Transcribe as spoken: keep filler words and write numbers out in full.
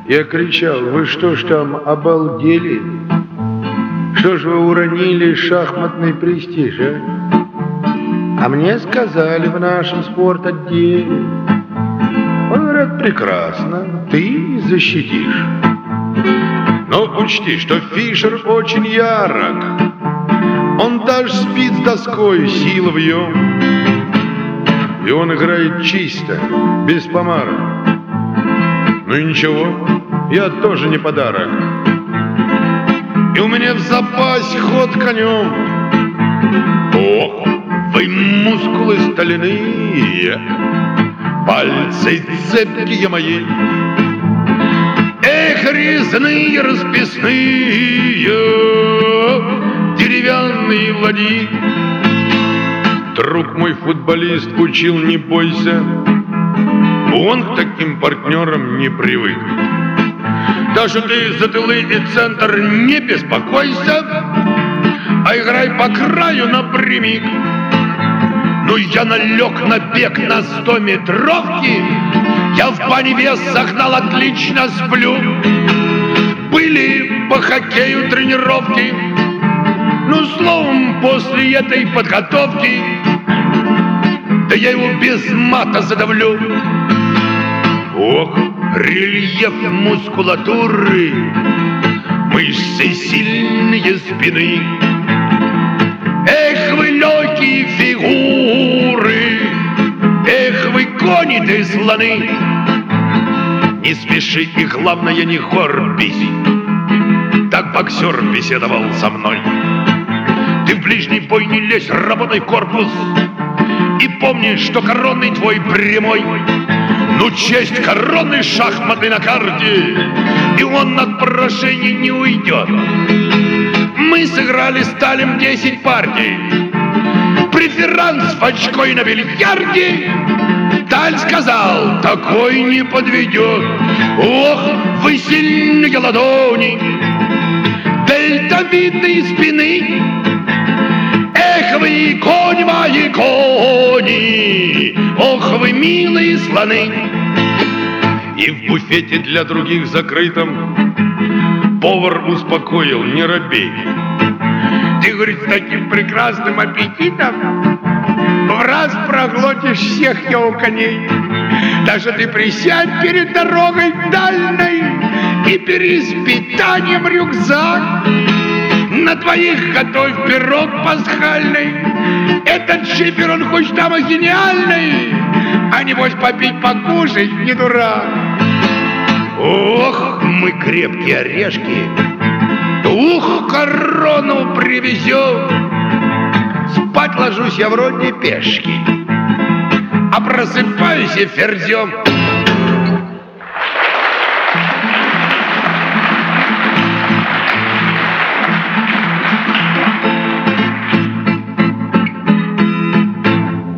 Я кричал: вы что ж там, обалдели? Что ж вы уронили шахматный престиж, а? А мне сказали в нашем спорт-отделе. Он говорят: прекрасно, ты защитишь. Но учти, что Фишер очень ярок. Он даже спит с доской, сила в нем. И он играет чисто, без помарок. Ну и ничего, я тоже не подарок. И у меня в запасе ход конем. Ох, вы мускулы стальные, пальцы цепкие мои. Эх, резные расписные деревянные ладьи. Друг мой футболист учил: не бойся, он к таким партнерам не привык. Даже ты за тылы и центр не беспокойся, а играй по краю напрямик. Ну я налег на бег на стометровки, я в бане вес загнал, отлично сплю. Были по хоккею тренировки, ну словом, после этой подготовки да я его без мата задавлю. Ох, рельеф мускулатуры, мышцы сильные спины. Эх, вы легкие фигуры, эх, вы кони да слоны. Не смеши и, главное, не горбись. Так боксер беседовал со мной. Ты в ближний бой не лезь, работай корпус. И помни, что коронный твой прямой. Ну, честь коронный шахматный на карте, и он от поражения не уйдет. Мы сыграли с Талем десять партий. Преферанс в очко и на бильярде. Таль сказал: такой не подведет. Ох, вы сильные ладони, дельтовидные спины. Эх, вы кони мои, кони, ох, вы милые слоны. И в буфете для других закрытом повар успокоил: не робей. Ты, говорит, с таким прекрасным аппетитом в раз проглотишь всех его коней. Даже ты присядь перед дорогой дальней и бери с питанием рюкзак. На твоих готовь пирог пасхальный. Этот шифер, он хоть там и гениальный, а небось попить, покушать не дурак. Ох, мы крепкие орешки, ух, корону привезем. Спать ложусь я вроде пешки, а просыпаюсь я ферзем.